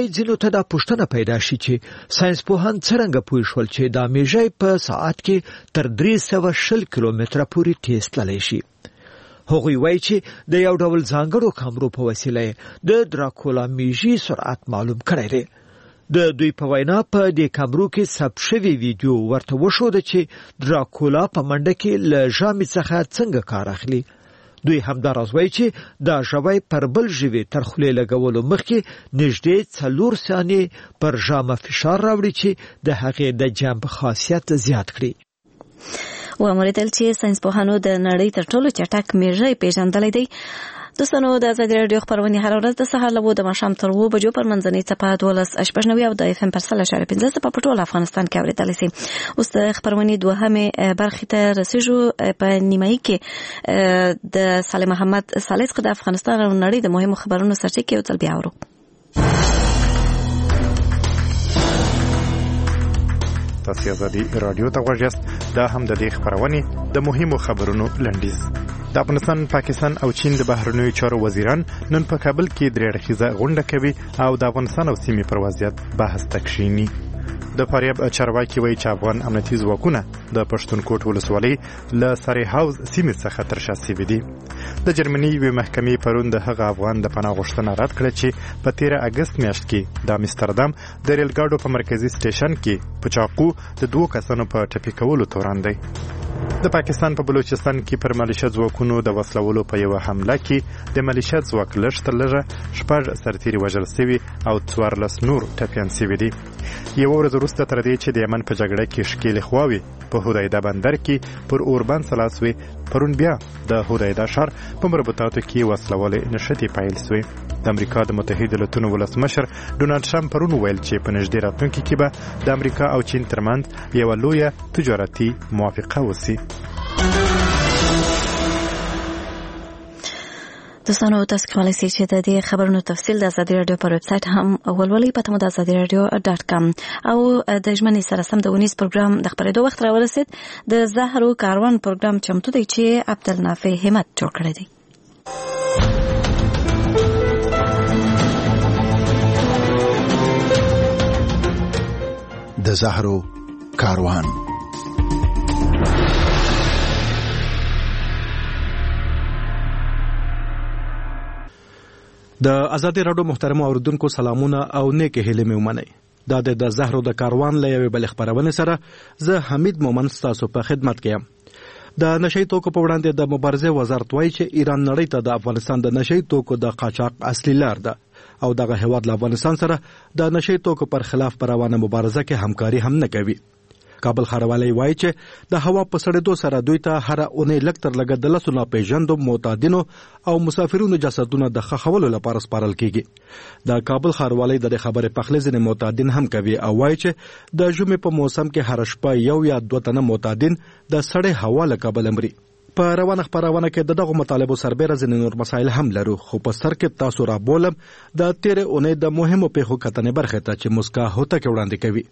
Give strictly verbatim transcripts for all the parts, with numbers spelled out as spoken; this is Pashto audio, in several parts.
شاید ځینو ته دا پوښتنه پیدا شي چې ساينسپوهان څرنګه پوه شول چې دا میږی په ساعت کې تر درې سوه شل کیلومتره پورې تیز تللی شي. هغوی وایي چې د یو ډول ځانګړو کامرو په وسیله د دراکولا میږي سرعت معلوم کړی دی. د دوی په وینا په دې کامرو کې ثبت شوی ویډیو ورته وښوده چې دراکولا په منډه کې له ژامې څخه څنګه کار اخلي. دوی همداراز وایي چې دا ژوی پر بل ژوي تر خولې لګولو مخکې نږدې څلور ثانیې پر ژامه فشار راوړي چې د هغې د جنب خاصیت زیات کړي. وموریدل چې ساينسپوهانو د نړۍ تر ټولو چټک میږی پیژندلی دی. دوستانو د ازادي راډیو خبرونه هر ورځ د سهار له د ماښام تر اوه بجو پر منځنۍ څپه دولس شپږ نوي او د اف ام پر سل اشاره پنځه څپه په ټول افغانستان کې اورېدلی شي. اوس د خبرونې دوهمې برخې ته رسېږو. په نیمایي کې د صالح محمد صالح څخه د افغانستان او نړۍ د مهمو خبرونو سرچینې یو ځل بیا اورو. تاسو ازادي راډیو ته غوږ یاست. دا هم د دې خبرونې د مهمو خبرونو لنډیز. د افغانستان، پاکستان او چین د بهرنیو چارو وزیران نن په کابل کې درې اړخیزه غونډه کوي او د افغانستان او سیمې پر وضعیت بحث تکشینی. د فاریاب چارواکي وایي چې افغان امنیتي ځواکونه د پښتونکوټ ولسوالۍ له سری هاوس سیمې څخه تر شا سوي دي. د جرمني یوې محکمې پرون د هغه افغان د پناه غوښتنه رد کړه چې په تیره اګست میاشت کې د امستردام د ریل ګاډو په مرکزي سټیشن کې په چاقو د دوو کسانو په ټپي کولو تورن دی. د پاکستان په بلوچستان کې پر ملیشه ځواکونو د وسلولو په یو حمله کې د ملیشه ځواک لږ تر لږه شپږ سرتیري وژل شوي او څوارلس نور ټپیان شوي دي. یوه ورځ وروسته تر دې چې د یمن په جګړه کې ښکېلې خواوې په هدایده بندر کې پر اوربند خلاص وې، پرون بیا د هدایده ښار په مربوطاتو کې وسلوالې نښتې پیل شوې. د امریکا د متحده ایالاتونو ولسمشر ډونالډ ټرمپ پرون ویل چې په نږدې راتلونکي کې به د امریکا او چین ترمنځ یوه لویه تجارتي موافقه وشي. دوستانو تاسو کولی شئ چې د دې خبرونو تفصیل د ازادي راډیو پر ویب سایټ هم ولولئ په تمه د ازادي راډیو ډاټ کام. او د ژمنې سره سم د ونیس پروګرام د خبرېدو وخت راورسید. د زهرو کاروان پروګرام چمتو دی چې عبدالنافع همت جوړ کړی دی. د زهرو کاروان. د ازادي راډیو محترم اوریدونکو سلامونه او نیک هیلې مې ومنئ. دا د زهرو د کاروان له یوې بلې خبرونې سره زه حمید مومن ستاسو په خدمت کې یم. د نشئی توکو په وړاندې د مبارزې وزارت وایي چې ایران نړۍ ته د افغانستان د نشئی توکو د قاچاق اصلي لار ده او دغه هیواد له افغانستان سره د نشئی توکو پر خلاف پر روانه مبارزه کې همکاري هم نه کوي. کابل ښاروالۍ وایي چې د هوا په سړېدو سره دوی ته هره اونۍ لږ تر لږه د لسو ناپېژاندو معتادینو او مسافرینو جسدونه د ښخولو لپاره سپارل کیږي. د کابل ښاروالۍ د دې خبرې پخلی ځینې معتادین هم کوي او وایي چې د ژمي په موسم کې هره شپه یو یا دوه تنه معتادین د سړې هوا له کبله مري. په روانه خبرونه کې د دغو مطالبو سربېره ځینې نور مسایل هم لرو، خو په سر کې تاسو را بولم د تیرې اونۍ د مهمو پیښو کتنې برخې ته چې مسکا هوتک وړاندې کوي.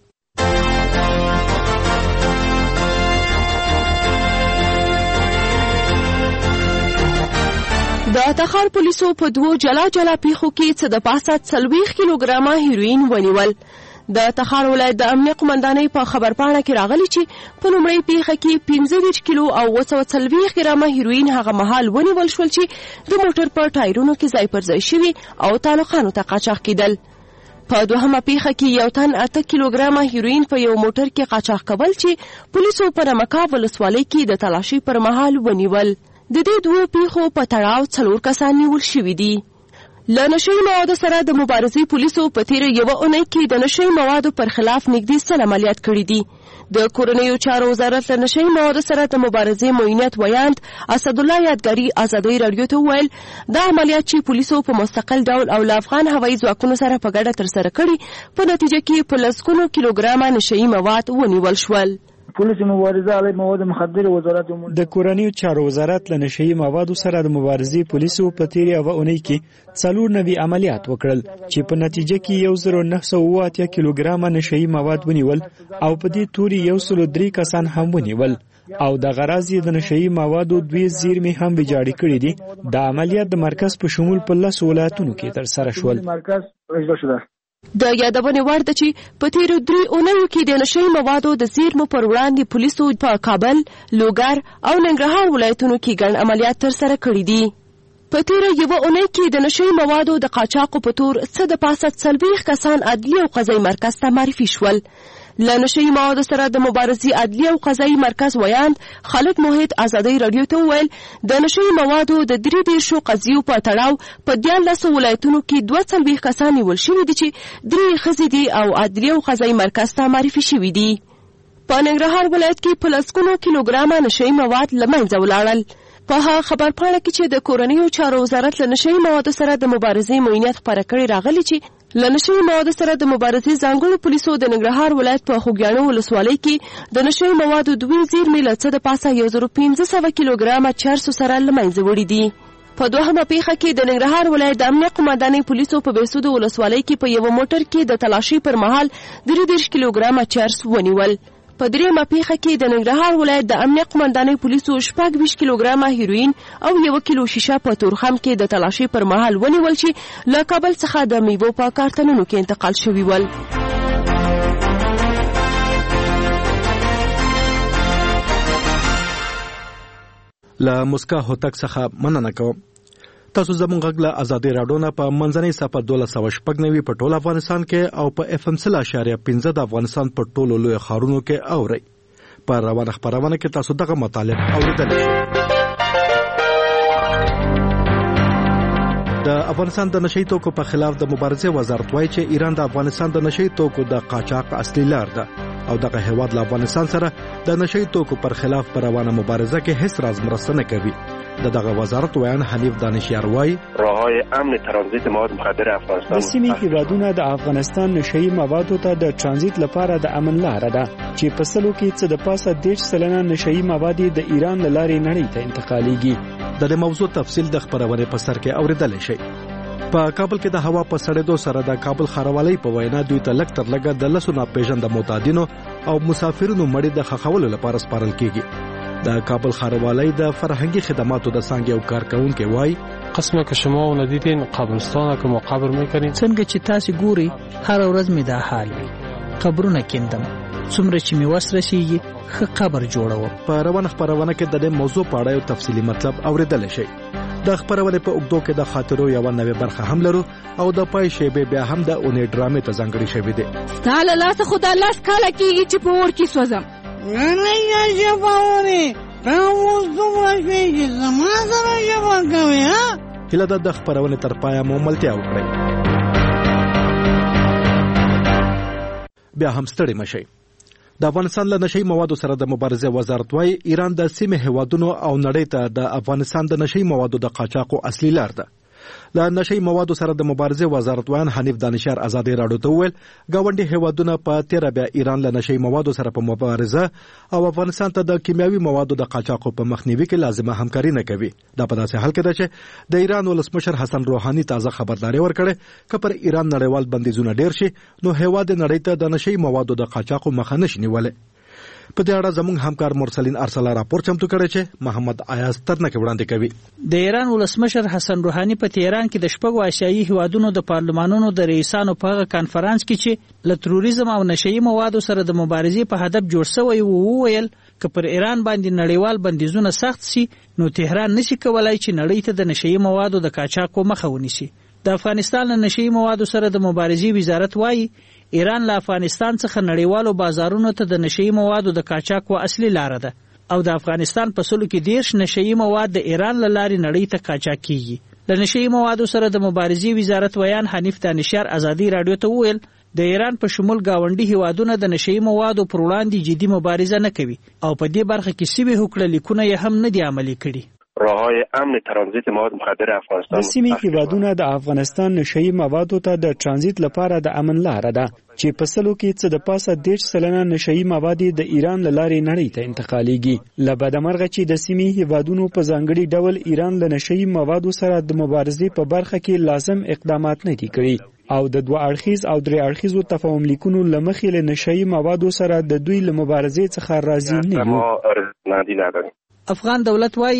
د تخار پولیسو په دوو جلا جلا پیښو کې څه د پاسه څلوېښت کیلوګرامه هیروین ونیول. د تخار ولایت د امنیه قمندانۍ په خبرپاڼه کې راغلي چې په لومړۍ پیښه کې پنځه دېرش کیلو او اوه سوه څلوېښت ګرامه هیروین هغه مهال ونیول شول چې د موټر په ټایرونو کې ځای پر ځای شوي او تعلقانو ته قاچاق کېدل. په دوهمه پیښه کې یو تن اته کیلوګرامه هیروین په یو موټر کې قاچاق کول چې پولیسو په نمکا ولسوالۍ کې د تلاشۍ پر مهال ونیول. د دې دوه پیښو په تړاو څلور کسان نیول شوي دي. له نشهیي موادو سره د مبارزې پولیسو په تیره یوه اونۍ کې د نشهیي موادو پر خلاف نږدې سل عملیات کړي دي. د کورنیو چارو وزارت له نشهیي موادو سره د مبارزې معینت ویاند اسدالله یادګاري ازادي راډیو ته وویل دا عملیات چې پولیسو په مستقل ډول او له افغان هوایي ځواکونو سره په ګډه ترسره کړي په نتیجه کې په لسګونو کیلوګرامه نشهیي مواد ونیول شول. پولیس مبارزه علیه مواد مخدره وزارت د کورنیو چارو وزارت له نشهیي موادو سره د مبارزې پولیسو په تیرې یوه اونۍ کې څلور نوي عملیات وکړل چې په نتیجه کې یو زر نهه سوه اوه اتیا کیلوګرامه نشهیي مواد ونیول او په دې توري یو سل درې کسان هم ونیول او د غراض د نشهیي موادو دوی زیرمې هم ویجاړې کړي دي. د عملیات د مرکز په شمول په لسو ولایتونو کې ترسره شول. مرکز اجرا شده د یادونې وړ ده چې په تیرو درې اونیو کې د نشهیي موادو د زیرمو پر وړاندې پولیسو په کابل، لوګر او ننګرهار ولایتونو کې ګڼ عملیات ترسره کړي دي. په تیره یوه اونۍ کې د نشهیي موادو د قاچاقو په تور څه د پاسه څلوېښت کسان عدلي او قضایي مرکز ته معرفي شول. له نشهیي موادو سره د مبارزې عدلي او قضایي مرکز ویاند خالد موحد ازادۍ راډیو ته وویل د نشهیي موادو د درې دېرشو قضیو په تړاو په دیارلسو ولایتونو کې دوه څلوېښت کسان نیول شوي دي چې درې ښځې دي او عدلي او قضایي مرکز ته معرفي شوي دي. په ننګرهار ولایت کې په لسګونو کیلوګرامه نشهیي مواد له منځه ولاړل. په هغه خبرپاڼه کې چې د کورنیو چارو وزارت له نشهیي موادو سره د مبارزې معینیت خپاره کړی راغلی چې له نشهیي موادو سره د مبارزې ځانګړو پولیسو د ننګرهار ولایت په خوږیاڼو ولسوالۍ کې د نشهیي موادو دوې زیرمې له څه د پاسه یو زر پنځه سوه کیلوګرامه چرسو سره له منځه وړي دي. په دوهمه پیښه کې د ننګرهار ولایت د امنیه قمندانۍ پولیسو په بهسودو ولسوالۍ کې په یوه موټر کې د تلاشي پر مهال درې دېرش کیلوګرامه چرس ونیول. په دریمه پیښه کې د ننګرهار ولایت د امنیه قمندانۍ پولیسو شپږ ویشت کیلوګرامه هیروین او یو کیلو شیشه په تورخم کې د تلاشي پر مهال ونیول چې له کابل څخه د میوو په کارتنونو کې انتقال شوي ول. له مسکا هوتک څخه مننه کوم. تاسو زموږ غږ له ازادۍ راډیو نه په منځنۍ سپه دولس سوه شپږ نوي په ټول افغانستان کې او په اف ام سل اشاریه پنځه د افغانستان په ټولو لوی ښارونو کې اورئ. په روانه خپرونه کې تاسو دغه مطالب اوریدلی شئ. د افغانستان د نشهیي توکو په خلاف د مبارزې وزارت وایي چې ایران د افغانستان د نشهیي توکو د قاچاق اصلي لار ده او دغه هیواد له افغانستان سره د نشهیي توکو پر خلاف په روانه مبارزه کې هیڅ راز مرسته نه کوي. د دغه وزارت ویان حنیف دانشیار وایي راههای امن ترانزیت مواد مخدر افغانستان د سیمې هیوادونه د افغانستان نشهیي موادو ته د ترانزیت لپاره د امن لاره ده چې په سلو کې څه د پاسه دېرش سلنه نشهیي مواد د ایران له لارې نړۍ ته انتقالیږي. د دې موضوع تفصیل د خبرونې په سر کې اوریدلی شئ. په کابل کې د هوا په سړېدو سره د کابل ښاروالۍ په وینا دوی ته لږ تر لږه د لسو ناپېژانده معتادینو او مسافرینو مړي د ښخولو لپاره سپارل کېږي. د کابل ښاروالۍ د فرهنګي خدماتو د څانګې او کارکونکي وایي قسمه که شما ندیدین قبرستان که ما قبر میکنین څنګه چې تاسو ګوري هر ورځ می دا حال وي قبرونه کیندم څومره چې می وس رسیږي ښه قبر جوړوم. په روانه خبرونه کې د دې موضوع په اړه یو تفصیلي مطلب اوریدلی شئ. د خبرونې په اوږدو کې د خاطرو یوه نوې برخه هم لرو او د پای شیبې بیا هم د اونۍ ډرامې ته ځانګړې شوې دي. ستا له لاسه خو دا لاس کاله کېږي چې په اور کې سوځم. نه نه ژباونې تا اوس دومره شوې چې زما سره ژبه کوې ها. هیله ده د خپرونې تر پایه مو ملتیا وکړئ. بیا هم ستړي مه شئ. د افغانستان له نشهیي موادو سره د مبارزې وزارت وایي ایران د سیمې هیوادونو او نړۍ ته د افغانستان د نشهیي موادو د قاچاقو اصلي لار ده. له نشهیي موادو سره د مبارزې وزارت ویان حنیف دانشیار ازادۍ راډیو ته وویل ګاونډي هیوادونه په تیره بیا ایران له نشهیي موادو سره په مبارزه او افغانستان ته د کیمیاوي موادو د قاچاقو په مخنیوي کې لازمه همکاري نه کوي. دا په داسې حال کې ده چې د ایران ولسمشر حسن روحاني تازه خبرداری ورکړې که پر ایران نړیوال بندیزونه ډیر شي نو هیواد نړۍ ته د نشهیي موادو د قاچاقو مخه نشي نیولی. په دې اړه زموږ همکار مرسلین ارسلا راپور چمتو کړی چې محمد ایاز ترنکه وړاندې کوي. د ایران ولسمشر حسن روحاني په تهران کې د شپږو آسیایي هیوادونو د پارلمانونو د رئیسانو په هغه کانفرنس کې چې له تروریزم او نشهیي موادو سره د مبارزې په هدف جوړ شوی و وویل که پر ایران باندې نړیوال بندیزونه سخت شي نو تهران نشي کولای چې نړۍ ته د نشهیي موادو د قاچاقو مخه ونیسي. د افغانستان له نشهیي موادو سره د مبارزې وزارت وایي ایران له افغانستان څخه نړیوالو بازارونو ته د نشهیي موادو د قاچاقو اصلي لاره ده او د افغانستان په سلو کې دېرش نشهیي مواد د ایران له لارې نړۍ ته قاچاق کیږي. د نشهیي موادو سره د مبارزې وزارت ویان حنیف دانشیار ازادۍ راډیو ته وویل د ایران په شمول گاونډي هیوادونه د نشهیي موادو پر وړاندې جدي مبارزه نه کوي او په دې برخه کې سوي هوکړه لیکونه یې هم نه دي عملي کړي. راههای امن ترانزیت مواد مخدر افغانستان د سیمې هیوادونه د افغانستان نشهیي موادو ته د ترانزیت لپاره د امن لاره ده چې په سلو کې څه د پاسه دېرش سلنه نشهیي مواد د ایران له لارې نړۍ ته انتقالیږي. له بدمرغه چې د سیمې هیوادونو په ځانګړي ډول ایران له نشهیي موادو سره د مبارزې په برخه کې لازم اقدامات نه دي کړي او د دوه اړخیز او درې اړخیزو تفاهم لیکونو له مخې له نشهیي موادو سره د دوی له مبارزې څخه راضي نه وو. افغان دولت وایي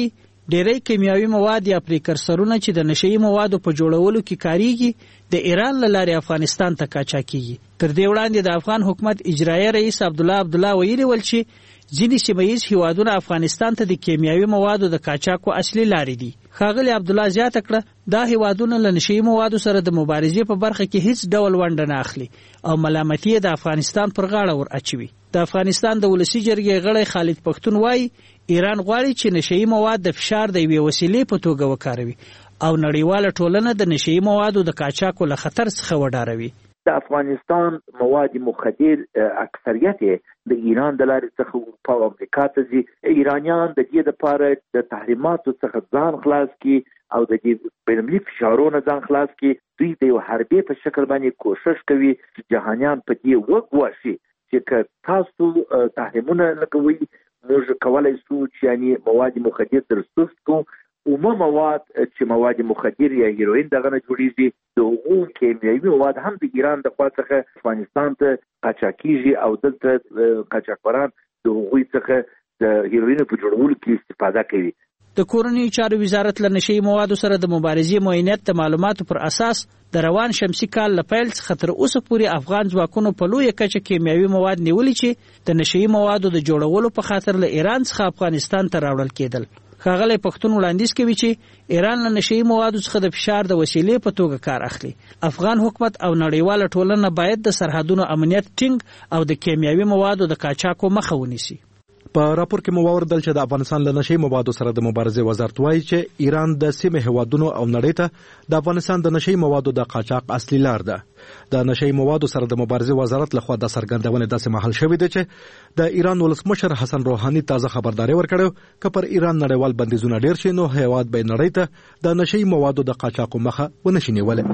ډېری کیمیاوي مواد یا پریکرسرونه چې د نشئی موادو په جوړولو کې کاریږي د ایران له لارې افغانستان ته قاچاق کیږي. تر دې وړاندې د افغان حکومت اجرایي رئیس عبدالله عبدالله ویلي ول چې ځینې سیمه ییز هیوادونه افغانستان ته د کیمیاوي موادو د قاچاق اصلي لارې دي. ښاغلي عبدالله زیاته کړه دا هیوادونه له نشئی موادو سره د مبارزې په برخه کې هیڅ ډول ونډه نه اخلي او ملامتي د افغانستان پر غاړه ور اچوي. د افغانستان د ولسی جرګې غړی خالد پښتون وایي ایران غواړي چې نشئی مواد د فشار د یوې وسیلې په توګه وکاروي او نړیواله ټولنه د نشئی موادو د قاچاق له خطر څخه وډاروي. د افغانستان مواد مخدر اکثریت د ایران د لارې څخه اروپا او امریکا ته ځي. ایرانیان د دې لپاره د تحریماتو څخه ځان خلاص کړي او د دې بینالمللي فشارونو ځان خلاص کړي. دوی د یو حربي په شکل باندې کوشش کوي چې جهانیان په دې وګواښي چې تاسو تحریمونه لګوي موږ کولای شو چې یعنی مواد مخدر درسوس کو اومه مواد چې مواد مخدر یا هیروین دغه نه جوړیږي د هغو کیمیاوي مواد هم د ایران د خوا څخه افغانستان ته قاچاق کیږي او دلته قاچاقبران د هغوی څخه د هیروین په جوړولو کې استفاده کوي. د کورنیو چارو وزارت له نشئی موادو سره د مبارزې معاینت د معلوماتو پر اساس د روان شمسي کال له پیل څخه تر اوسه پورې افغان ځواکونو په لویه کچه کیمیاوي مواد نیولي چې د نشئی موادو د جوړولو په خاطر له ایران څخه افغانستان ته راوړل کېدل. ښاغلی پښتون وړاندیز کوي چې ایران له نشئی موادو څخه د فشار د وسیلې په توګه کار اخلي. افغان حکومت او نړیواله ټولنه باید د سرحدونو امنیت ټینګ او د کیمیاوي موادو د قاچاقو مخه ونیسي. په راپور کې مو واوریدل چې د افغانستان له نشئی موادو سره د مبارزې وزارت وایي چې ایران د سیمې هیوادونو او نړۍ ته د افغانستان د نشئی موادو د قاچاق اصلي لار ده. د نشئی موادو سره د مبارزې وزارت لخوا د څرګندونې داسې مهال شوې ده چې د ایران ولسمشر حسن روحاني تازه خبرداري ورکړې چې پر ایران نړیوال بندیزونه ډیر شي نو هیواد به نړۍ ته د نشئی موادو د قاچاق مخه ونشي نیولای.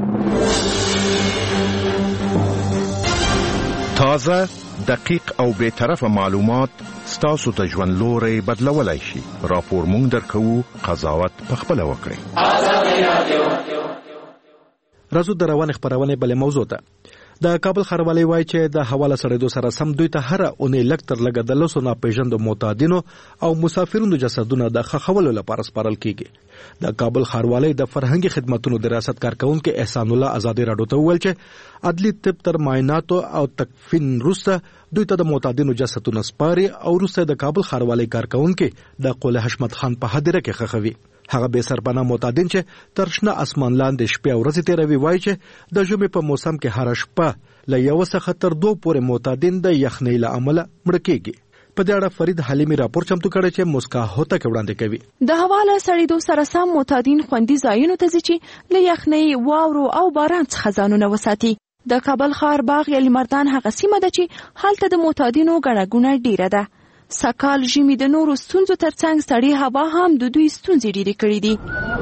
تازه دقیق او بے طرفه معلومات ستاسو ته ژوند لوري بدلولای شي. راپور مونږ درکو قضاوت پخپله وکړئ. راځو د روان خبرونه بل موضوع ته. د کابل ښاروالۍ وایي چې د حواله سړېدو سره سم دوی ته هر اونۍ لږ تر لږه د لسو ناپېژاندو معتادینو او مسافرونو جسدونه د ښخولو لپاره سپارل کیږي. د کابل ښاروالۍ د فرهنګي خدماتو د ریاست کارکونکو احسان الله ازادي راډیو ته وویل چې عدلي طب تر معایناتو او تکفین وروسته دوی ته د معتادینو جسدونه سپاري او وروسته د کابل ښاروالۍ کارکونکو د قول حشمت خان په هدیره کې ښخوي. هغه به سرپناه معتادین چې تر شنه اسمان لاندې شپې او ورځې تیروي وایي چې د ژمي په موسم کې هر شپه له یو څخه تر دوه پورې معتادین د یخنۍ له امله مړه کیږي. په دې اړه فرید حلیمی راپور چمتو کړی چې مسکا هوته کې وړاندې کوي. د حواله سړېدو سره سم معتادین خوندي ځایونو ته ځي چې له یخنۍ واورو او باران څخه ځانونه وساتي. د کابل ښار باغ یلي مردان هغه سیمه ده چې هلته د معتادینو ګڼه ګوڼه ډیره ده. سکال ژمي د نورو ستونزو ترڅنګ سړې هوا هم د دوی ستونزې ډېرې کړې دي.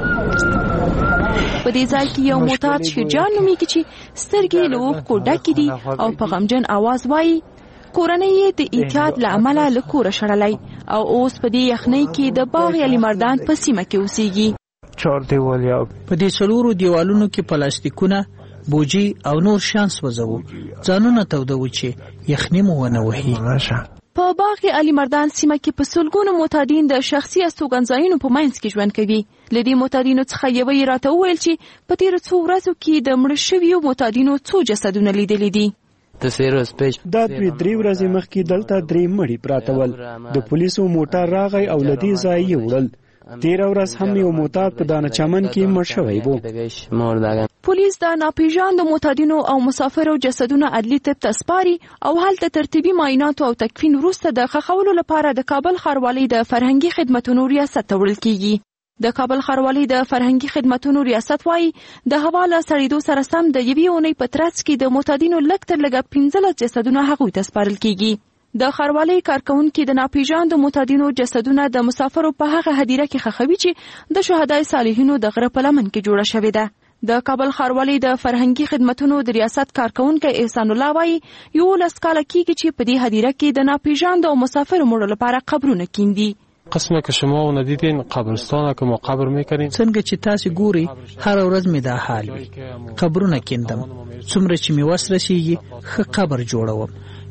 په دې ځای کې یو معتاد شیرجان نومیږي چې سترګې له اوښکو ډکې دي او په غمجن اواز وایي کورنۍ یې د اعتیاد له امله له کوره شړلی او اوس په دې یخنۍ کې د باغ یلي مردان په سیمه کې اوسېږي. چار دیوالیا په دې څلورو دیوالونو کې پلاستیکونه بوجي او نور شان سوځوو ځانونه تودوو چې یخنۍ مو ونه وهي. په باغ علي مردان سیمه کې په سلګونو معتادین د شخصي استوګنځایونو په منځ کې ژوند کوي. له دې معتادینو څخه یوه یې راته وویل چې په تېرو څو ورځو کې د مړه شویو معتادینو څو جسدونه لیدلي دي. دا دوی درې ورځې مخکې دلته درې مړي پراته ول. د پولیسو موټر راغی او له دې ځایه یې وړل. تیره ورځ هم یو معتاد په دانه چمن کې مړ شوی و. پولیس د ناپېژاندو معتادینو او مسافرو جسدونه عدلي طب ته سپاري او هلته ترتیبي معایناتو او تکفین وروسته د ښخولو لپاره د کابل ښاروالۍ د فرهنګي خدمتونو ریاست ته وړل کیږي. د کابل ښاروالۍ د فرهنګي خدمتونو ریاست وایي د هوا له سړېدو سره سم د یوې اونۍ په ترڅ کې د معتادینو لږ تر لږه پنځلس جسدونه هغوی ته سپارل کیږي. د ښاروالۍ کارکونکي د ناپېژاندو معتادینو جسدونه د مسافرو په هغه هدیره کې ښخوي چې د شهدای صالحینو د غره په لمن کې جوړه شوې ده. د کابل ښاروالۍ د فرهنګي خدمتونو د ریاست کارکونکی احسان الله وایي یولس کاله کېږي چې په دې هدیره کې د ناپېژاندو او مسافرو مړو لپاره قبرونه کیندي. قسمه که شما ندیدین قبرستان که ما قبر میکنیم څنګه چې تاسو ګوري هر ورځ می دا حال وي. قبرونه کیندم څومره چې می وس رسیږي ښه قبر جوړوم.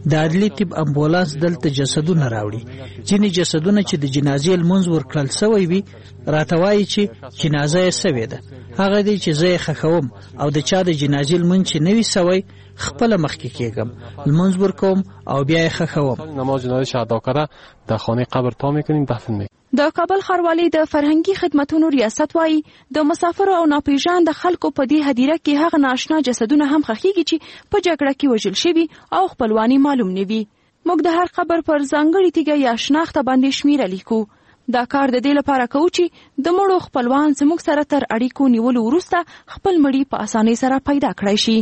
د عدلي طب امبولانس دلته جسدونه راوړي. ځینې جسدونه چې د جنازې لمونځ ورکړل سوی وي راته وایي چې جنازه یې سوې ده. هغه دی چې زه یې ښخوم او د چا د جنازې لمونځ چې نه وي سوی خپله مخکې کېږم، لمونځ ورکوم او بیا یې ښخوم. نماز جنازه ادا کړه در خانه قبر تا میکنیم دفن میکنیم. د کابل ښاروالۍ د فرهنګي خدمتونو ریاست وایي د مسافرو او ناپېژانده خلکو په دې هدیره کې هغه نااشنا جسدونه هم ښخېږي چې په جګړه کې وژل شوي او خپلواني معلوم نه وي. موږ د هر قبر پر ځانګړې تیږه یا شناخته باندې شمیره لیکو. دا کار د دې لپاره کوو چې د مړو خپلوان زموږ سره تر اړیکو نیولو وروسته خپل مړي په اسانۍ سره پیدا کړای شي.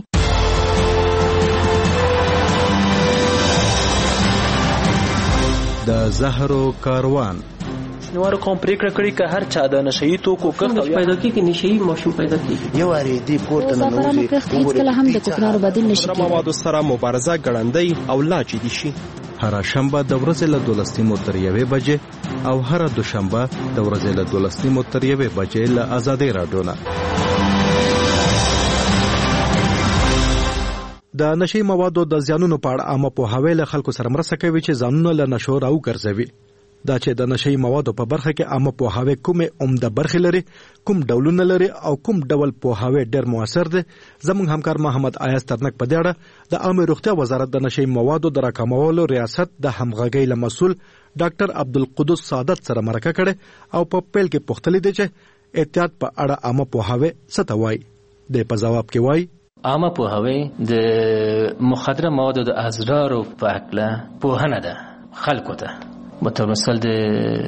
د زهرو کاروان نوارو کوم پریکړه کړې که هر چا د نشئی توکو کښت پیدا کیږي نشئی ماشوم پیدا کیږي یو اړې دی پورته نه نوځي هیڅ کله هم د کوکنارو بدیل نشي کېدای. موادو سره مبارزه ګړندۍ او لا جدي شي. هر شنبه د ورځې له دولس نیمو تر یوې بجې او هر دوشنبه د ورځې له دولس نیمو تر یوې بجې له آزادۍ راډیو نه. د نشئی موادو د زیانونو په اړه عامه پوهاوی له خلکو سره مرسته کوي چې ځانونه له نشو راوګرځوي. دا چې د نشئی موادو په برخه کې عامه پوهاوی کومه عمده برخې لري، کوم ډولونه لري او کوم ډول پوهاوی ډېر موثر دی، زموږ همکار محمد ایاز ترنک په دې اړه د عامه روغتیا وزارت د نشئی موادو د راکمولو ریاست د همغږۍ له مسؤل ډاکټر عبدالقدوس سعادت سره مرکه کړې او په پیل کې پوښتلې دي چې احتیاط په اړه عامه پوهاوی څه ته وایي. د په جواب کې وایي عامه پوهاوی د مخدره موادو د اضرارو په اړه پوهنه ده خلکو ته متوسل د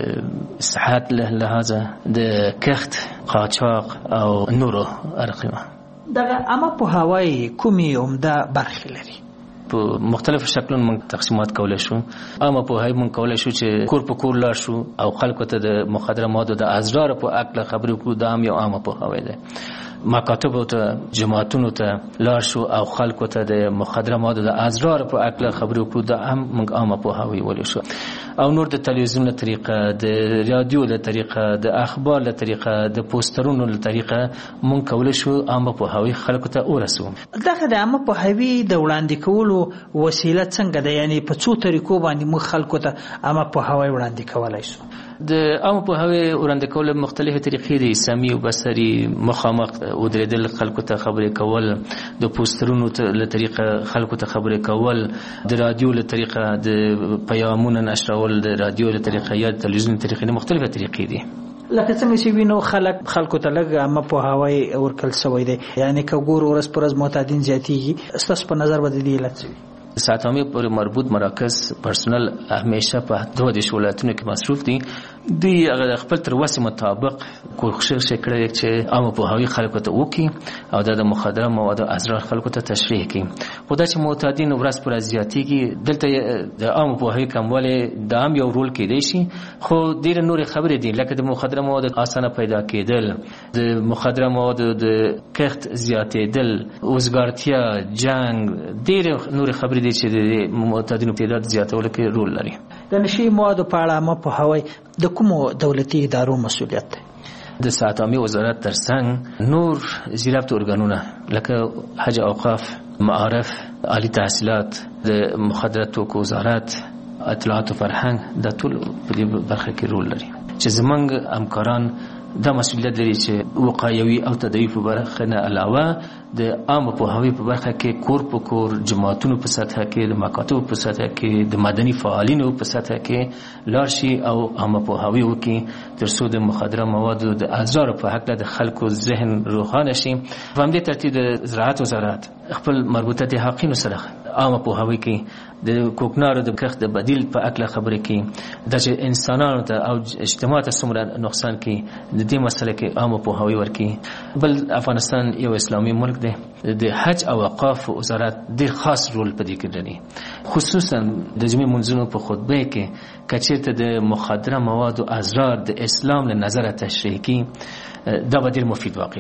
صحت له لحاظه د کښت قاچاق او نورو ارقام. دغه عامه پوهاوی کومې عمده برخې لري؟ په مختلفو شکلونو موږ تقسیمات کولی شو. عامه پوهاوی موږ کولی شو چې کور په کور لاړ شو او خلکو ته د مخدره موادو د اضرارو په اړه خبرې وکړو. دا هم یو عامه پوهاوی دی. مکاتبو ته جماعتونو ته لاړ شو او خلکو ته د مخدره موادو د اضرار په اړه خبرې وکړو. دا هم موږ عامه پوهاوی ویلی شو. او نور د تلویزیون له طریقه، د رادیو له طریقه، د اخبار له طریقه، د پوسټرونو له طریقه موږ کولی شو عامه پوهاوی خلکو ته ورسوو. دغه د عامه پوهاوی د وړاندې کولو وسیله څنګه ده؟ یعنی په څو طریقو باندې موږ خلکو ته عامه پوهاوی وړاندې کولی شو؟ د عامه پوهاوی وړاندې کول مختلفې طریقې دي. سمعي او بصري، مخامخ ودرېدل خلکو ته خبرې کول، د پوسټرونو له طریقه خلکو ته خبرې کول، د رادیو له طریقه د پیغامونو نشرول، د رادیو له طریقه یا د تلویزیون له طریقې مختلفې طریقې دي. لکه څنګه چې وینو خلک خلکو ته لږ عامه پوهاوی ورکړل شوی دی. یعنی که ګورو ورځ په ورځ معتادین زیاتېږي، ستاسو په نظر به د دې علت څه وي؟ ساعتامي پورې مربوط مراکز پرسونل همیشه په دوه دیرش ولایتونو کې مصروف دي. دوی هغه خپل تر وسې مطابق کوښښ کړی چې عامه پوهاوی خلکو ته وکړي او د مخدره موادو اضرار خلکو ته تشریح کړي. خو دا چې معتادین ورځ پر ورځ زیاتېږي، دلته د عامه پوهاوی کموالی دا هم یو رول کېدی شي. خو ډېرې نورې خبرې دي لکه د مخدره موادو اسانه پیدا کېدل، د مخدره موادو د کښت زیاتېدل، وزګارتیا، جنګ، ډېرې نورې خبرې دي چې د معتادینو تعداد زیاتولو کې رول لري. د نشئی موادو په اړه عامه پوهاوی د کومو دولتي ادارو مسؤلیت دی؟ د ساعت عامې وزارت ترڅنګ نور زیربط ارګانونه لکه حج اوقاف، معارف، عالی تحصیلات، د مخدره توکو وزارت، اطلاعات او فرهنګ دا ټول په دې برخه کې رول لري چې زمونږ همکاران دا مسؤلیت لري چې وقایوي او تدریف په برخه نه علاوه د عامه پوهاوی په برخه کې کور په کور، جماعتونو په سطح کې، د مکاتبو په سطح کې، د مدني فعالینو په سطح کې لاړ شي او عامه پوهاوی وکړي تر څو د مخدره موادو د اضرار په حق د خلکو ذهن روښانه شي. په همدې ترتیب د زراعت وزارت خپل مربوطه د حقینو سره عامه پوهاوی کوي، د کوکنارو د کښت د بدیل په اړه خبرې کوي، د چې انسانانو ته او اجتماع ته څومره نقصان کوي د دې مسله کې عامه پوهاوی ورکړي. بل افغانستان یو اسلامي ملک دی، د حج او اوقاف وزارت ډېر خاص رول په دې کې لري. خصوصا د جمعې منځونو په خطبه کې که چېرته د مخدره موادو اضرار د اسلام له نظره تشریح کړي، دا به ډېر مفید واقع شي.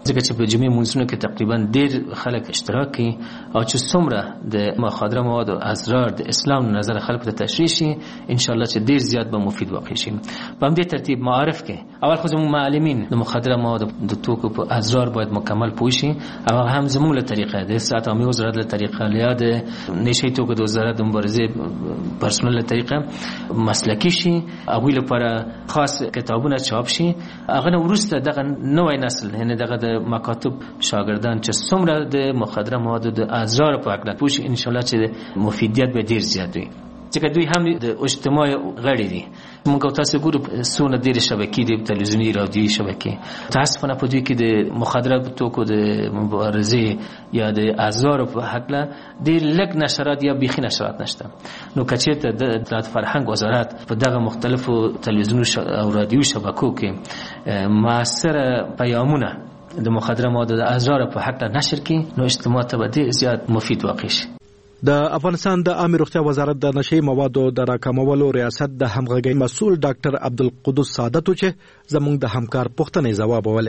ځکه چې په جمعي مونځونو کې تقریبا ډېر خلک اشتراک کوي او چې څومره د مخدره موادو اسرار د اسلام نظر خلکو ته تشریح شي ان شاء الله چې ډېر زیات به مفید واقع شي. په همدې ترتیب معارف کې اول خو زموږ معلمین د مخدره موادو د توکو په اسرار باید مکمل پوه شي او هم زموږ له طریقه د صحت عامه وزارت له طریقه یا د نشي توکو د وزارت د مبارزې پرسونل له طریقه مسلکی شي هغوی لپاره خاص کتابونه چاپ شي. هغه نه وروسته دغه نوی نسل یعنې دغه د مکاتب شاګردان چې څومره د مخدره موادو د اسرار په اړه پوه شي ان شاء الله چې مفیدیت به ډېر زیات وي ځکه دوی هم د اجتماع غړي دي. موږ تاسو ګورو څونه ډېرې شبکې دي تلویزیوني رادیوي شبکې متاسفانه په دوی کې د مخدره توکو د مبارزې یا د اسرارو په هکله ډېر لږ نشرات یا بیخي نشرات نشته. نو که چېرته د اطلاعات فرهنګ وزارت په دغه مختلفو تلویزیوني او رادیوي شبکو کې مؤثره پیامونه د مخدره موادو د اسرار په حق نشر کړي نو اجتماع ته به ډېر زیات مفید واقع شي. د افغانستان د عامه روغتیا وزارت د نشي موادو د راکمولو ریاست د همغږي مسؤل ډاکټر عبدالقدوس سعادت چې زموږ د همکار پوښتنې ځواب ولې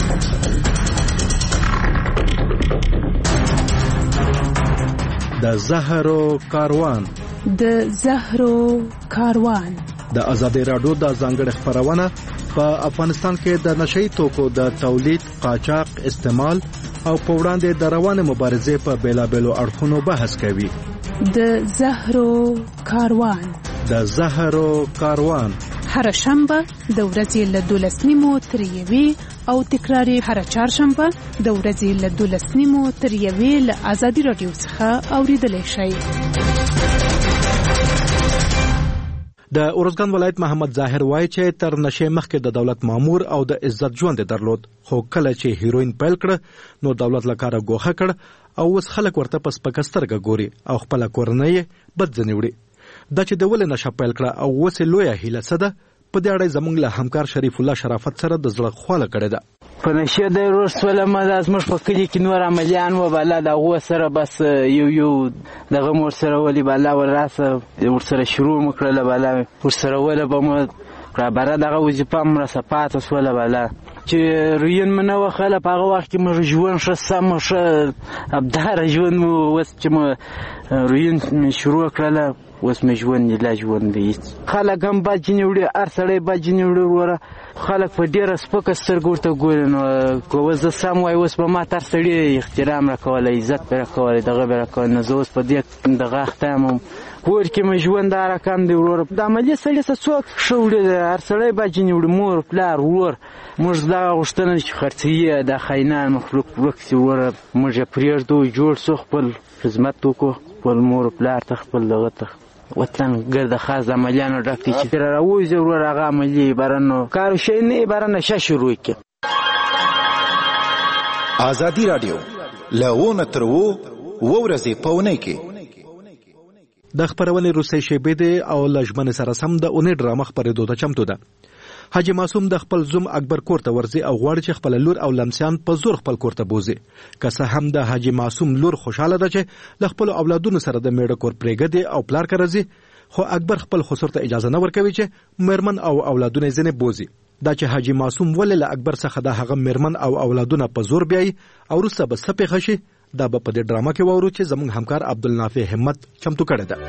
د زهرو کاروان د زهرو کاروان د ازادي راډیو د ځانګړي خبرونه په افغانستان کې د نشي توکو د تولید، قاچاق، استعمال او په وړاندې د روانه مبارزې په بیلابېلو اړخونو بحث کوي. د زهرو کاروان د زهرو کاروان هر شنبه د ورځې له دولس نیمو تر یوې او تکراري هر چهارشنبه د ورځې له دولس نیمو تر یوې له ازادي راډیو څخه اوریدلای شئ. د اورزګان ولایت محمد ظاهر وایي چې تر نشه مخکې د دولت مامور او د عزت ژوند درلود خو کله چې هیروین پیل کړ نو دولت لکاره ګوښه کړ او اوس خلک ورته پس پکسترګه ګوري او خپل کورنۍ بد ځنی وړي. دا چې د ول نشه پیل کړ او اوس لویه هیله سده په دې اړه زموږ له همکار شریف الله شرافت سره د زړه خواله کړې ده. په نشه د ورسوله ما زموږ په کلی کې نور عملیان و بالا د غو سره بس یو یو دغه مور سره ولي بالا وراسه ور سره شروع مکړه بالا ور سره ولا به مو برابر دغه وظیفه مر صفات وسوله بالا چې روین منه وخاله په هغه وخت کې مر ژوند ش سم ش ابدار ژوند مو وس چې مو روین شروع کړله اوس مې ژوند نه لا ژوند دی خلک هم باجنې وړي هر سړی باجنې وړي وره خلک په ډېره سپکه سترګو ورته ګوري نو که زه سم وای اوس به ما تر سړي احترام راکولی عزت به راکولی دغه به راکولی نو زه اوس په دې دغه اخته یم کور کې مې ژوند دا رقم دی وروره د عملي سړي څه څوک ښه وړي هر سړی باجنې وړي مور پلار ورور موږ دغه غوښتنه چې خرڅوي دا خاینان مخلوق ورک شي وروره موږ یې پرېږدو جوړ شو خپل خدمت وکړو خپل مور پلار ته خپل دغه ته وطن ګرد خاص عملیانو ډاکټر چې تر راوځي ورور هغه عملی برنو کار شي نه برنه شروع کی. ازادي رادیو لونه ترو ورځې پونه کې د خبرونه روسي شیبې دي او لجمن سره سم د اونې ډرامه خبرېدو ته چمتو ده. حاجی معصوم د خپل زوم اکبر کور ته ورځي او غواړي چې خپل لور او لمسیان په زور خپل کور ته بوزي. که څه هم د حاجی معصوم لور خوشاله ده چې د خپل اولادونو سره د میړه کور پرېږدي او پلار کرځي خو اکبر خپل خسر ته اجازه نه ورکوي چې مرمن او اولادونه یې ځنه بوزي. دا چې حاجی معصوم ولې له اکبر څخه د هغه مرمن او اولادونه په زور بیاي او وروسته به سپې خشي دا به په دې ډرامه کې وورو چې زموږ همکار عبدالنافع همت چمتو کړی ده.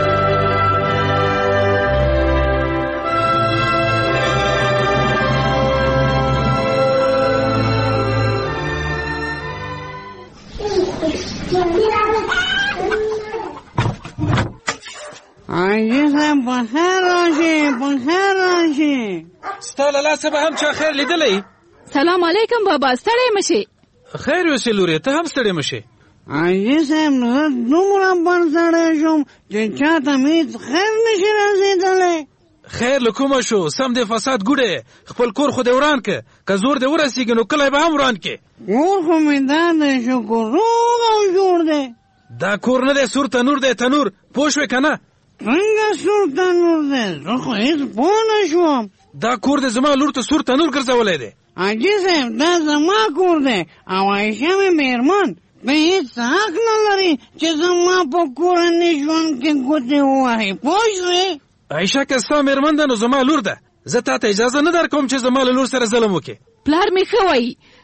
عاجز بخیر راشي بخیر راشي ستا له لاسه به هم چا خیر لیدلی. سلام علیکم بابا ستړی مشي. خیر یوسې لورې ته هم ستړی مشي. عاجز صاحب زه دومره بند سړی شوم چې چا ته مې خیر نشي رسېدلی. خیر له کومه شو سم د فساد ګوډې خپل کور خو دې وران که که زور دې ورسېږي نو کلی به هم وران کې. کور خو مې دا دی شکر روغ او جوړ دی. دا کور نه دی سور تنور دی تنور پوه شوې که نه. څنګه سور تنور دی زه خو هېڅ پوه نه شوم. دا کور دی زما لور ته سور تنور ګرځولی دی. حاجي صاحب دا زما کور دی او عایشه مې مېرمن ته هېڅ حق نه لري چې زما په کورني ژوند کې ګوتې ووهي پوه شوې. عایشه که ستا مېرمن ده نو زما لور ده. زه تا ته اجازه نه درکوم چې زما له لور سره ظلم وکړې. پلار مې ښه وایي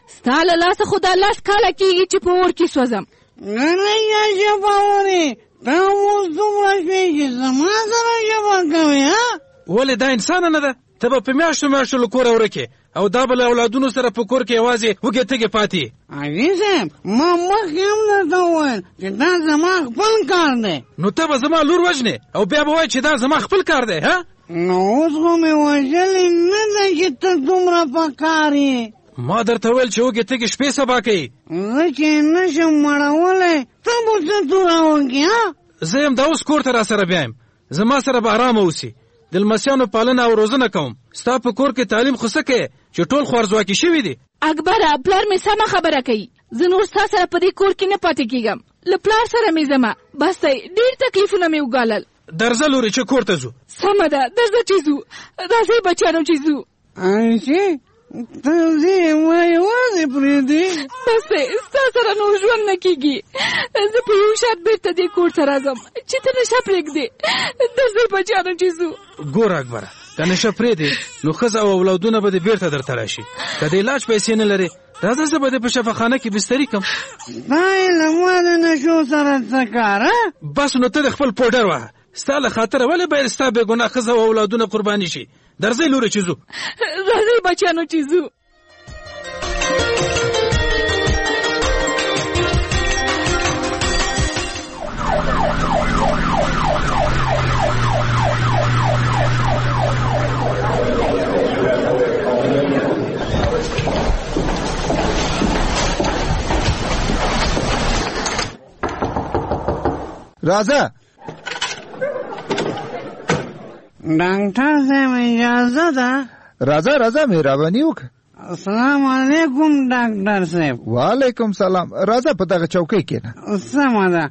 ستا له لاسه خو دا لس کاله کېږي چې په اور کې سوځم. نه یا ژبه ورې ته اوس دومره شوې چې زما سره ژبه کوې ها؟ ولې دا انسانه نه ده؟ ته به په میاشتو میاشتو له کوره ورکې او دا به له اولادونو سره په کور کې یوازې وږې تږې پاتې. حاجي صاحب ما مخکې هم درته وویل چې دا زما خپل کار دی. نو ته به زما لور وژنې او بیا به وایې چې دا زما خپل کار دی ها؟ نو اوس خو مې وژلې نه ده چې ته دومره په کار یې. ما درته ویل چې وږې تږې شپې سبا کوي. زه چې نه شم مړولی ته به څه توره وکړې ها؟ زه یم دا اوس کور ته را سره بیایم. زما سره به ارامه اوسي. د لمسیانو پالنه او روزنه کوم. ستا په کور کې تعلیم خو څه کوې چې ټول خوارځواکي شوي دي؟ اکبره پلار مې سمه خبره کوي. زه نور ستا سره په دې کور کې نه پاتې کېږم. له پلار سره مې ځمه. بس دی ډېر تکلیفونه مې وګالل. درځه لورې چې کور ته ځو. سمه ده درځه چې ځو. راځئ بچیانو چې ځو. عایشې ته ځې ما یوازې پرېږدې؟ بس دی ستا سره نور ژوند نه کېږي. زه په یو شات بېرته دې کور ته راځم چې ته نشه پرېږدې. درځئ بچیانو چې ځو. ګوره اکبره که نشه پرېږدې نو ښځه او اولادونه به دې بېرته درته راشي. که د علاج پیسې نه لرې راځه زه به دې په شفاخانه کې بستري کړم. دا یې له ما د نشو سره څه کار؟ بس نو ته د خپل پوډر وهه. ستا له خاطره ولې باید ستا بېګناه ښځه او اولادونه قرباني شي؟ درځئ لورې چې ځو. راځئ بچیانو چې ځو. راځه ډاکټر صاحب اجازه ده؟ راځه راځه مهرباني وکړه. السلام علیکم ډاکټر صاحب. وعلیکم سلام. راځه په دغه چوکۍ کښېنه. سمه ده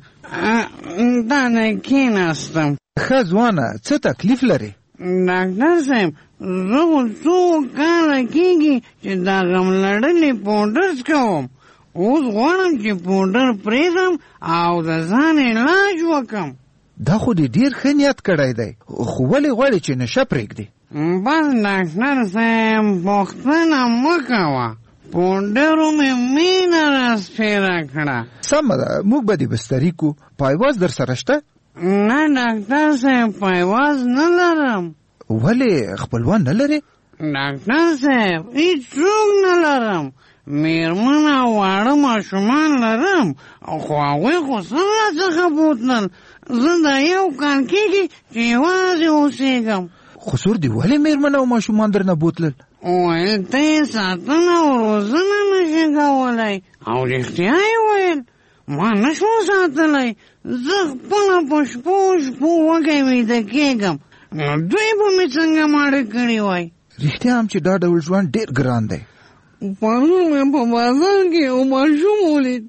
دا نه کښېناستم. ښه ځوانه څه تکلیف لرې؟ ډاکټر صاحب زه خو څو کاله کېږي چې دا غم لړلې پوډر څکوم. اوس غواړم چې پوډر پرېږدم او د ځان علاج وکړم. دا خو دې ډېر ښه نیت کړی دی خو ولې غواړې چې نشه پرېږدې؟ بس ډاکټر صاحب پوښتنه مه کوه. پوډرو مې مینه راسپېره کړه. سمه ده موږ به دې بستري کړو. پایواز در سره شته؟ نه ډاکټر صاحب پایواز نه لرم. ولې خپلوان نه لرې؟ ډاکټر صاحب هېڅوک نه لرم. مېرمن او واړه ماشومان لرم خو هغوی خو څه راڅخه بوتلل. زه دا یو کال کېږي چې یوازې اوسېږم. خسور دې ولې مېرمن او ماشومان درنه بوتلل؟ ویل ته یې ساتنه او روزنه نشې کولی او رښتیا یې ویل ما نشو ساتلی. زه خپله په شپو شپو وږی ویده کېږم نو دوی به مې څنګه ماړه کړي وای. رښتیا هم چې دا ډول ژوند ډېر ګران دی. پرون مې په بازار کې یو ماشوم ولید.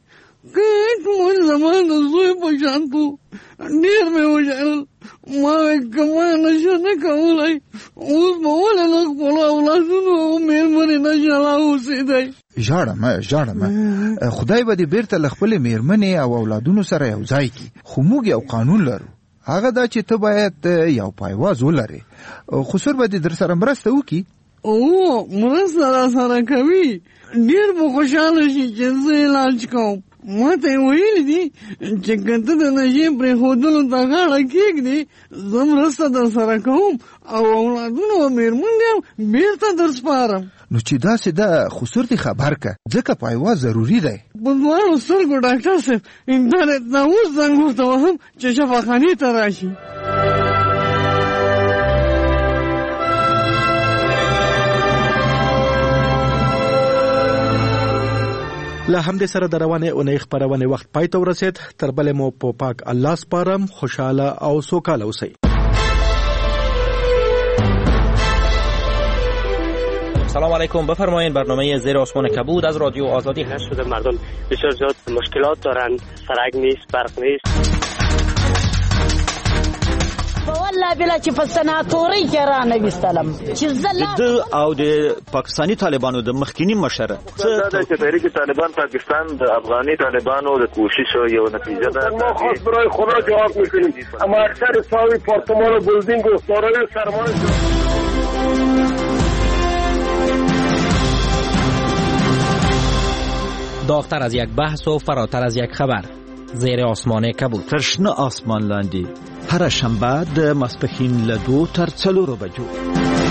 هیڅ زما د زوی په شان و. ډېر مې وژړل. ما ویل که ما نشه نه کولی اوس به ولې له خپلو اولادونو او مېرمنې نه جلا اوسېدی. ژاړه مه ژاړه مه. خدای به دې بېرته له خپلې مېرمنې او اولادونو سره یو ځای کړي. خو موږ یو قانون لرو. هغه دا چې ته باید یو پایواز ولرې. خسور به دې در سره مرسته وکړي. او مرسته را سره کوي. ډېر به خوشحاله شي چې زه علاج کوم. ما ته یې ویلي دي چې که ته د نشې پرېښودلو ته غاړه کېږدې زه مرسته در سره کوم او اولادونه او مېرمنې هم بېرته در سپارم. نو چې داسې ده خسور دې خبر که ځکه پایواز ضروري دی. په دواړو سترګو ډاکټر صاحب انټرنېټ نه اوس زنګ ورته وهم چې شفاخانې ته راشي. له همدې سره د روانې اونۍ خپرونې وخت پای ته ورسېد. تر بلې مو په پاک الله سپارم. خوشحاله او سوکاله اوسئ. سلام علیکم. بفرمایید برنامه زیر آسمان کبود از رادیو آزادی هست. شده مردم بسیار زیاد مشکلات دارند. سرک نیست، برق نیست. والله بلا چې په سناتوري کې را نه وستلم چې زلا د او د پاکستاني طالبانو د مخکینی مشر څه د تحریک طالبان پاکستان د افغاني طالبانو د کوشش یو نتیجه ده. ما خاص برای خدا جواب میکنیم. اما اکثر ساوی پارتمان و بلدینگ و سارای سرمایه داغتر از یک بحث و فراتر از یک خبر، زیر آسمان کبود، تر شنه آسمان لاندې هر شنبه د ماسپښین له دوو تر څلورو بجو